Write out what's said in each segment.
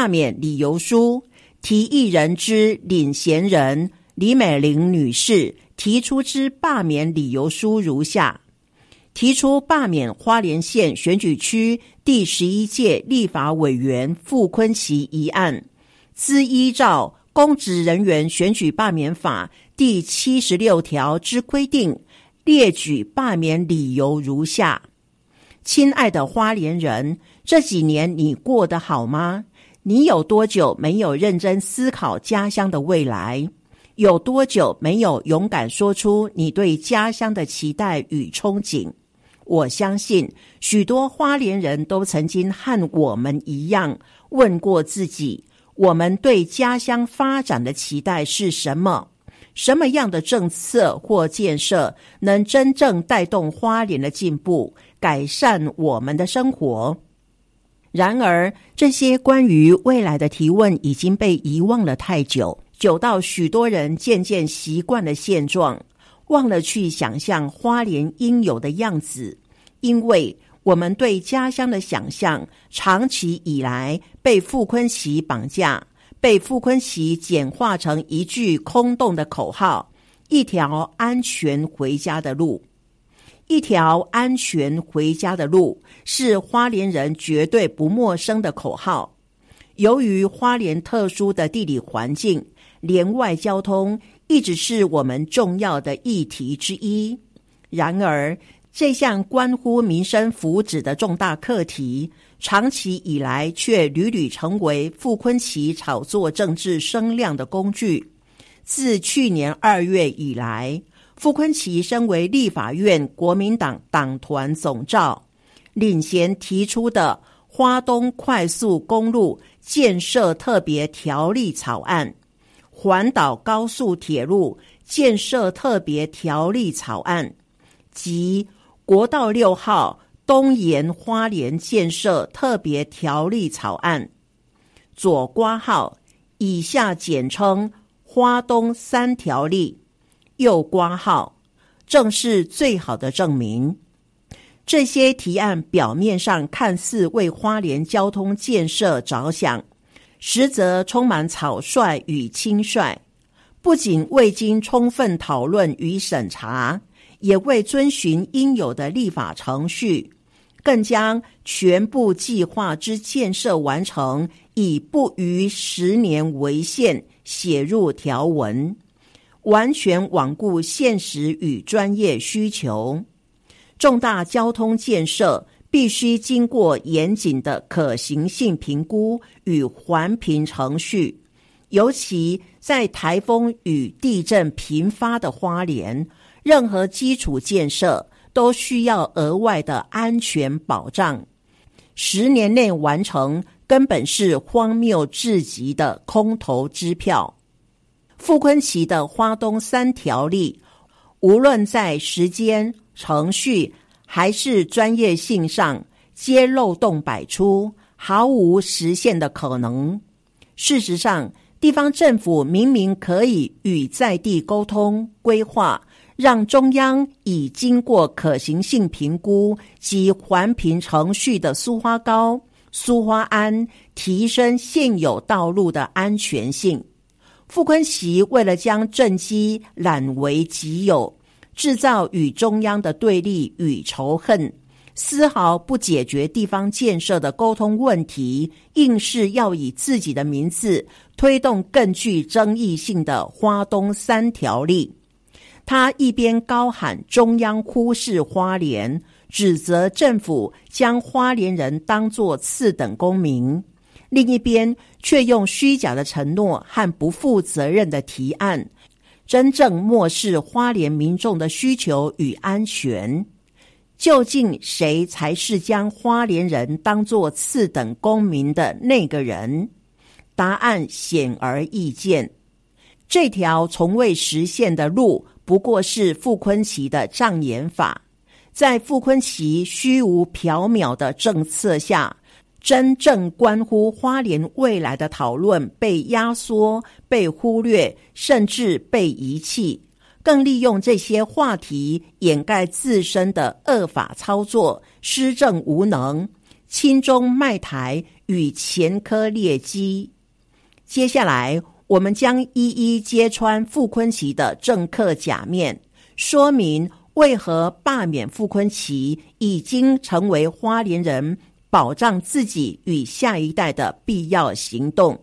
罢免理由书，提议人之领衔人李美玲女士提出之罢免理由书如下：提出罢免花莲县选举区第11届立法委员傅崑萁一案，兹依照公职人员选举罢免法第76条之规定，列举罢免理由如下：亲爱的花莲人，这几年你过得好吗？你有多久没有认真思考家乡的未来？有多久没有勇敢说出你对家乡的期待与憧憬？我相信许多花莲人都曾经和我们一样问过自己，我们对家乡发展的期待是什么？什么样的政策或建设能真正带动花莲的进步，改善我们的生活？然而，这些关于未来的提问已经被遗忘了太久，久到许多人渐渐习惯了现状，忘了去想象花莲应有的样子。因为我们对家乡的想象长期以来被傅崑萁绑架，被傅崑萁简化成一句空洞的口号：一条安全回家的路。一条安全回家的路是花莲人绝对不陌生的口号。由于花莲特殊的地理环境，连外交通一直是我们重要的议题之一。然而，这项关乎民生福祉的重大课题，长期以来却屡屡成为傅崑萁炒作政治声量的工具。自去年2月以来，傅崑萁身为立法院国民党党团总召，领衔提出的花东快速公路建设特别条例草案、环岛高速铁路建设特别条例草案及国道6号东延花莲建设特别条例草案，左括号以下简称花东3条例，右括号正是最好的证明。这些提案表面上看似为花莲交通建设着想，实则充满草率与轻率，不仅未经充分讨论与审查，也未遵循应有的立法程序，更将全部计划之建设完成以不逾10年为限写入条文，完全罔顾现实与专业需求。重大交通建设必须经过严谨的可行性评估与环评程序，尤其在台风与地震频发的花莲，任何基础建设都需要额外的安全保障。10年内完成根本是荒谬至极的空头支票。傅崑萁的花东3条例，无论在时间、程序还是专业性上，皆漏洞百出，毫无实现的可能。事实上，地方政府明明可以与在地沟通规划，让中央已经过可行性评估及环评程序的苏花高、苏花安提升现有道路的安全性。傅崑萁为了将政绩揽为己有，制造与中央的对立与仇恨，丝毫不解决地方建设的沟通问题，硬是要以自己的名字推动更具争议性的花东3条例。他一边高喊中央忽视花莲，指责政府将花莲人当作次等公民，另一边却用虚假的承诺和不负责任的提案，真正漠视花莲民众的需求与安全。究竟谁才是将花莲人当作次等公民的那个人？答案显而易见。这条从未实现的路，不过是傅崑萁的障眼法。在傅崑萁虚无缥缈的政策下，真正关乎花莲未来的讨论被压缩、被忽略，甚至被遗弃。更利用这些话题掩盖自身的恶法操作、施政无能、亲中卖台与前科劣迹。接下来我们将一一揭穿傅昆萁的政客假面，说明为何罢免傅昆萁已经成为花莲人保障自己与下一代的必要行动。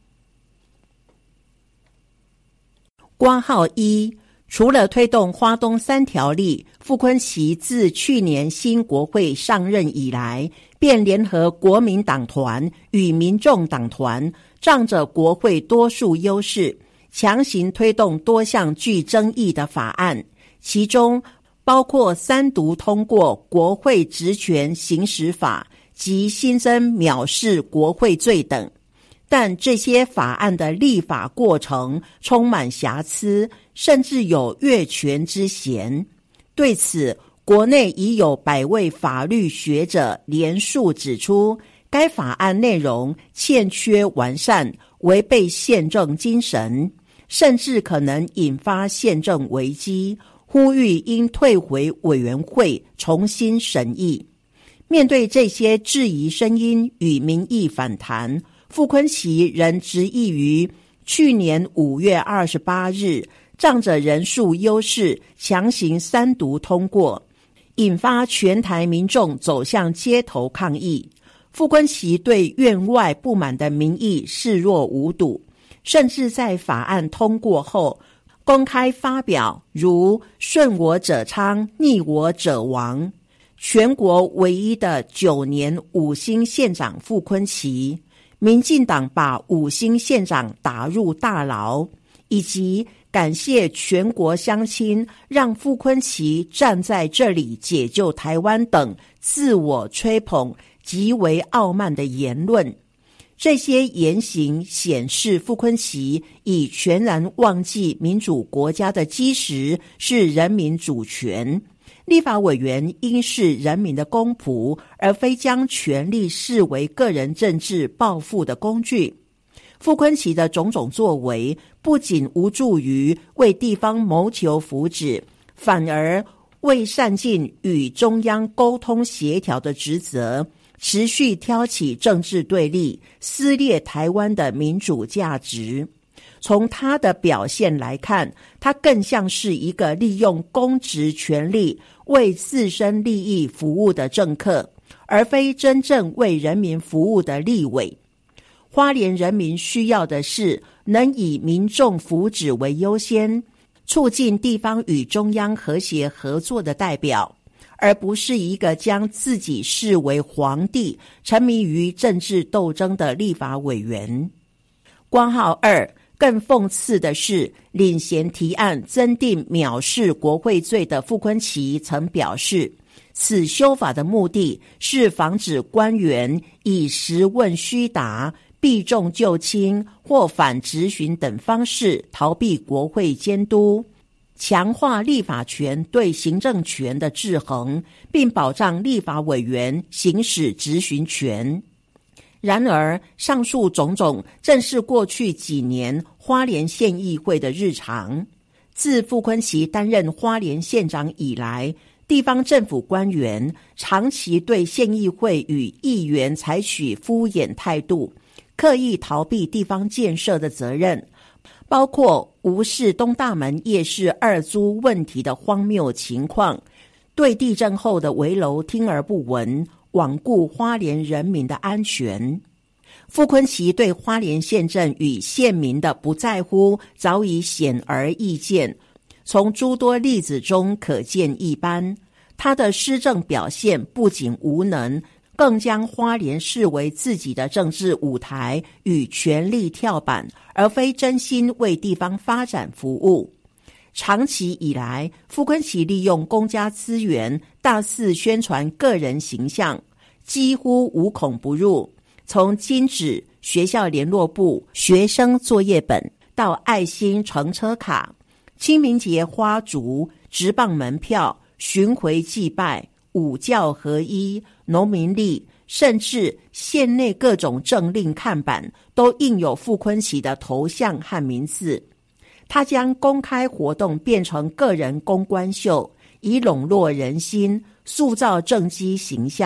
括号1，除了推动花东3条例，傅昆萁自去年新国会上任以来，便联合国民党团与民众党团，仗着国会多数优势，强行推动多项具争议的法案，其中包括3读通过国会职权行使法及新增藐视国会罪等。但这些法案的立法过程充满瑕疵，甚至有越权之嫌。对此，国内已有100位法律学者联署指出，该法案内容欠缺完善，违背宪政精神，甚至可能引发宪政危机，呼吁应退回委员会重新审议。面对这些质疑声音与民意反弹，傅昆萁仍执意于去年5月28日，仗着人数优势强行3读通过，引发全台民众走向街头抗议。傅昆萁对院外不满的民意视若无睹，甚至在法案通过后公开发表如顺我者昌，逆我者亡。全国唯一的9年5星县长傅昆萁，民进党把5星县长打入大牢，以及感谢全国乡亲让傅昆萁站在这里解救台湾等自我吹捧极为傲慢的言论。这些言行显示傅昆萁已全然忘记民主国家的基石是人民主权，立法委员应是人民的公仆，而非将权力视为个人政治抱负的工具。傅昆萁的种种作为不仅无助于为地方谋求福祉，反而未善尽与中央沟通协调的职责，持续挑起政治对立，撕裂台湾的民主价值。从他的表现来看，他更像是一个利用公职权力为自身利益服务的政客，而非真正为人民服务的立委。花莲人民需要的是能以民众福祉为优先，促进地方与中央和谐合作的代表，而不是一个将自己视为皇帝、沉迷于政治斗争的立法委员。括号2，更讽刺的是，领衔提案增订藐视国会罪的傅昆萁曾表示，此修法的目的是防止官员以实问虚答、避重就轻或反质询等方式逃避国会监督，强化立法权对行政权的制衡，并保障立法委员行使质询权。然而，上述种种正是过去几年花莲县议会的日常。自傅昆萁担任花莲县长以来，地方政府官员长期对县议会与议员采取敷衍态度，刻意逃避地方建设的责任，包括无视东大门夜市2租问题的荒谬情况，对地震后的危楼听而不闻，罔顾花莲人民的安全。傅昆萁对花莲县政与县民的不在乎早已显而易见，从诸多例子中可见一斑。他的施政表现不仅无能，更将花莲视为自己的政治舞台与权力跳板，而非真心为地方发展服务。长期以来，傅昆萁利用公家资源大肆宣传个人形象，几乎无孔不入。从金纸、学校联络簿、学生作业本，到爱心乘车卡、清明节花烛、职棒门票、巡回祭拜、五教合一、农民历，甚至县内各种政令看板都印有傅昆萁的头像和名字。他将公开活动变成个人公关秀，以笼络人心，塑造政绩形象，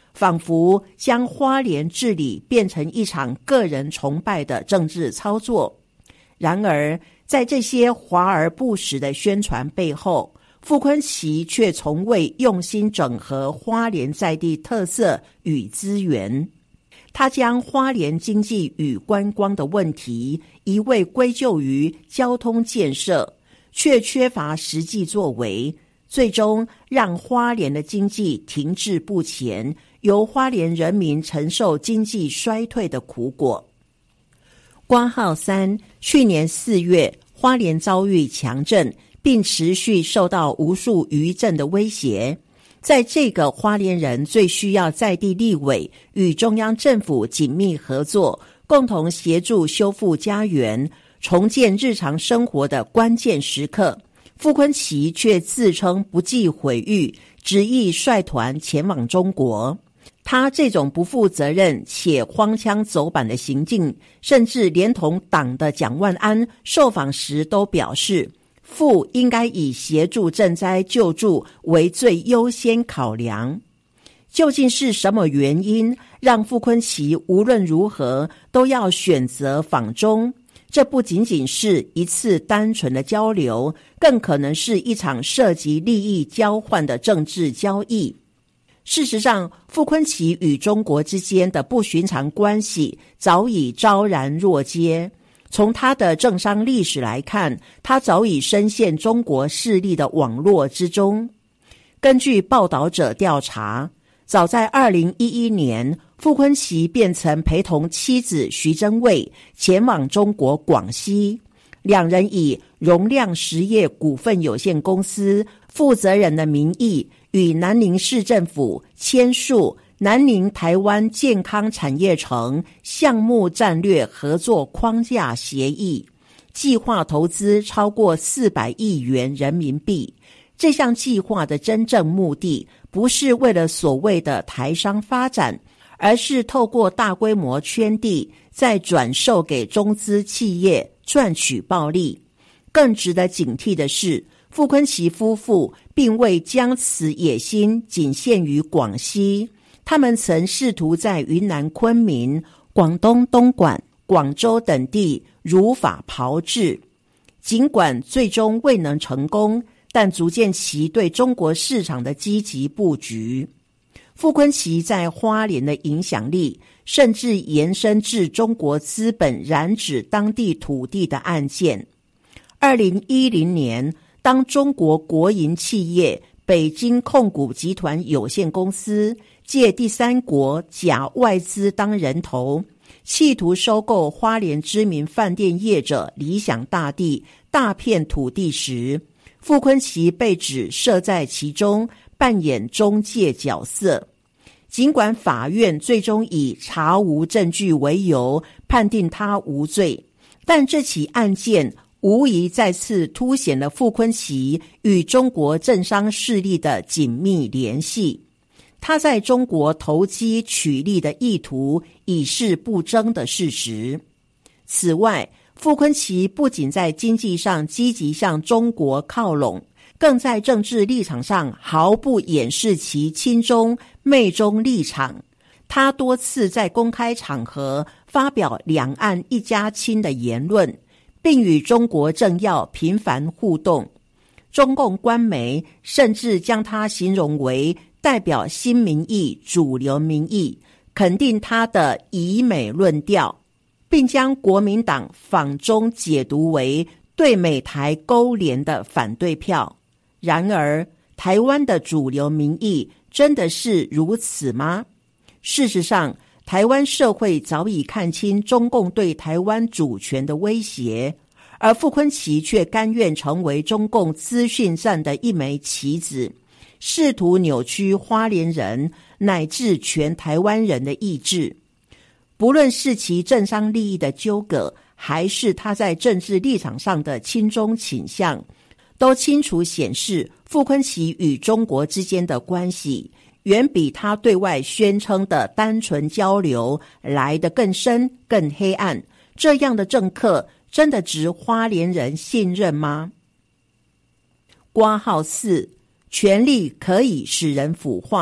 仿佛将花莲治理变成一场个人崇拜的政治操作。然而，在这些华而不实的宣传背后，傅昆萁却从未用心整合花莲在地特色与资源。他将花莲经济与观光的问题一味归咎于交通建设，却缺乏实际作为，最终让花莲的经济停滞不前，由花莲人民承受经济衰退的苦果。3，去年4月，花莲遭遇强震，并持续受到无数余震的威胁。在这个花莲人最需要在地立委与中央政府紧密合作，共同协助修复家园、重建日常生活的关键时刻，傅昆萁却自称不计毁誉，执意率团前往中国。他这种不负责任且荒腔走板的行径，甚至连同党的蒋万安受访时都表示，傅应该以协助赈灾救助为最优先考量。究竟是什么原因让傅昆萁无论如何都要选择访中？这不仅仅是一次单纯的交流，更可能是一场涉及利益交换的政治交易。事实上，傅昆萁与中国之间的不寻常关系早已昭然若揭。从他的政商历史来看，他早已深陷中国势力的网络之中。根据报道者调查，早在2011年，傅昆萁便曾陪同妻子徐榛蔚前往中国广西，两人以容量实业股份有限公司负责人的名义，与南宁市政府签署南宁台湾健康产业城项目战略合作框架协议，计划投资超过400亿元人民币。这项计划的真正目的不是为了所谓的台商发展，而是透过大规模圈地，再转售给中资企业赚取暴利。更值得警惕的是，傅昆萁夫妇并未将此野心仅限于广西，他们曾试图在云南昆明、广东东莞、广州等地如法炮制，尽管最终未能成功，但足见其对中国市场的积极布局。傅昆萁在花莲的影响力甚至延伸至中国资本染指当地土地的案件。2010年，当中国国营企业北京控股集团有限公司借第三国假外资当人头，企图收购花莲知名饭店业者理想大地大片土地时，傅昆萁被指涉在其中，扮演中介角色。尽管法院最终以查无证据为由判定他无罪，但这起案件无疑再次凸显了傅昆萁与中国政商势力的紧密联系。他在中国投机取利的意图已是不争的事实。此外，傅昆萁不仅在经济上积极向中国靠拢，更在政治立场上毫不掩饰其亲中媚中立场。他多次在公开场合发表两岸一家亲的言论，并与中国政要频繁互动。中共官媒甚至将他形容为代表新民意、主流民意，肯定他的以美论调，并将国民党访中解读为对美台勾连的反对票。然而，台湾的主流民意真的是如此吗？事实上，台湾社会早已看清中共对台湾主权的威胁，而傅昆萁却甘愿成为中共资讯战的一枚棋子，试图扭曲花莲人乃至全台湾人的意志。不论是其政商利益的纠葛，还是他在政治立场上的亲中倾向，都清楚显示傅昆萁与中国之间的关系远比他对外宣称的单纯交流来得更深更黑暗。这样的政客真的值花莲人信任吗？4，权力可以使人腐化，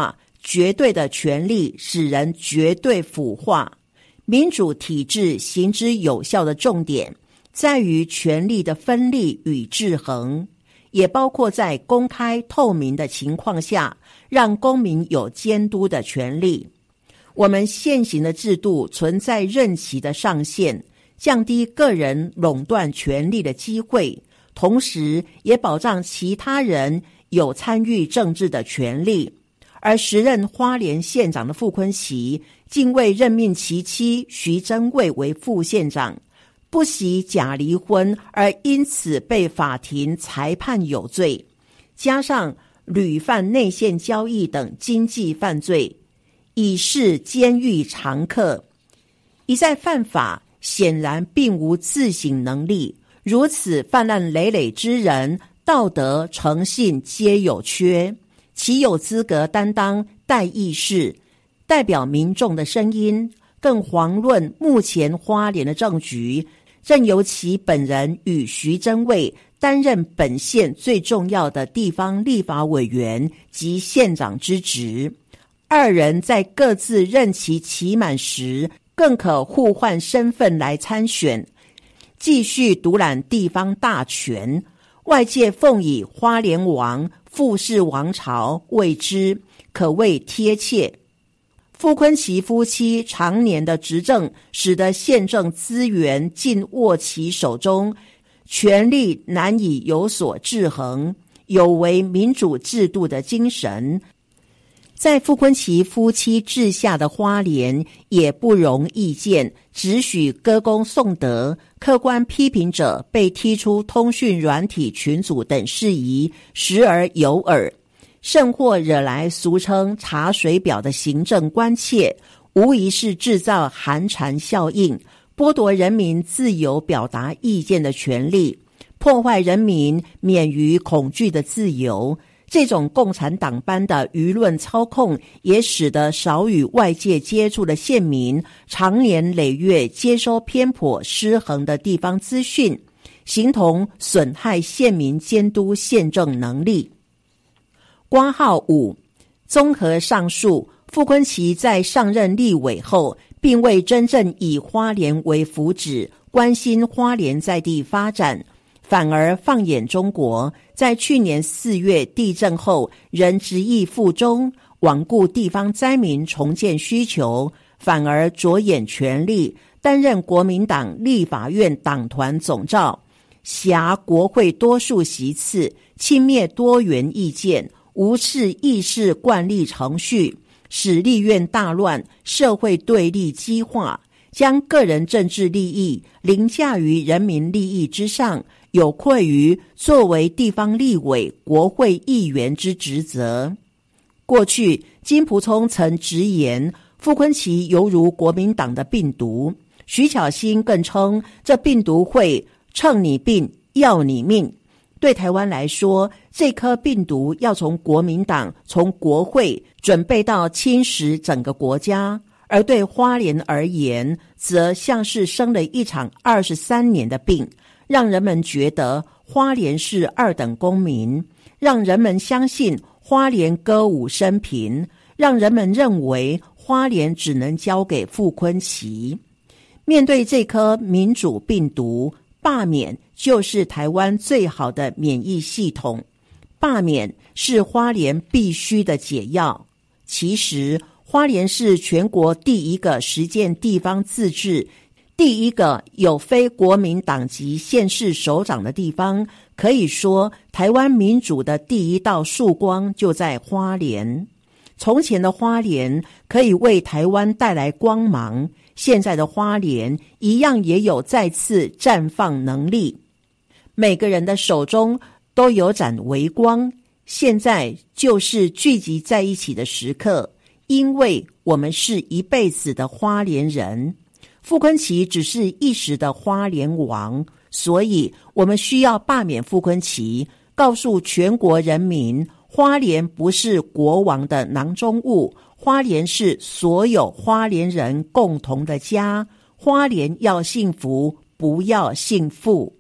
绝对的权力使人绝对腐化。民主体制行之有效的重点在于权力的分立与制衡，也包括在公开透明的情况下，让公民有监督的权利。我们现行的制度存在任期的上限，降低个人垄断权力的机会，同时也保障其他人有参与政治的权利。而时任花莲县长的傅崑萁竟未任命其妻徐榛蔚为副县长，不惜假离婚，而因此被法庭裁判有罪，加上屡犯内线交易等经济犯罪，已是监狱常客。一再犯法，显然并无自省能力，如此犯案累累之人，道德诚信皆有缺，岂有资格担当代议士，代表民众的声音？更遑论目前花莲的政局，正由其本人与徐榛蔚担任本县最重要的地方立法委员及县长之职，二人在各自任期期满时，更可互换身份来参选，继续独揽地方大权。外界奉以花莲王、傅氏王朝谓之，可谓贴切。傅崑萁夫妻常年的执政，使得县政资源尽握其手中，权力难以有所制衡，有违民主制度的精神。在傅崑萁夫妻治下的花莲也不容易见，只许歌功颂德，客观批评者被踢出通讯软体群组等事宜时而有耳，甚或惹来俗称查水表的行政关切，无疑是制造寒蝉效应，剥夺人民自由表达意见的权利，破坏人民免于恐惧的自由。这种共产党般的舆论操控，也使得少与外界接触的县民长年累月接收偏颇失衡的地方资讯，形同损害县民监督县政能力。括号5，综合上述，傅崑萁在上任立委后，并未真正以花莲为福祉，关心花莲在地发展，反而放眼中国，在去年4月地震后，仍执意附中，罔顾地方灾民重建需求，反而着眼权力，担任国民党立法院党团总召，挟国会多数席次，轻蔑多元意见，无视议事惯例程序，使立院大乱，社会对立激化，将个人政治利益凌驾于人民利益之上，有愧于作为地方立委、国会议员之职责。过去，金溥聪曾直言，傅崑萁犹如国民党的病毒，徐巧芯更称这病毒会趁你病，要你命。对台湾来说，这颗病毒要从国民党、从国会准备到侵蚀整个国家，而对花莲而言，则像是生了一场23年的病，让人们觉得花莲是二等公民，让人们相信花莲歌舞升平，让人们认为花莲只能交给傅崑萁。面对这颗民主病毒，罢免就是台湾最好的免疫系统，罢免是花莲必须的解药。其实，花莲是全国第一个实践地方自治、第一个有非国民党籍县市首长的地方，可以说台湾民主的第一道曙光就在花莲。从前的花莲可以为台湾带来光芒，现在的花莲一样也有再次绽放能力。每个人的手中都有盏微光，现在就是聚集在一起的时刻，因为我们是一辈子的花莲人。傅崑萁只是一时的花莲王，所以我们需要罢免傅崑萁，告诉全国人民，花莲不是国王的囊中物，花莲是所有花莲人共同的家，花莲要幸福，不要幸福。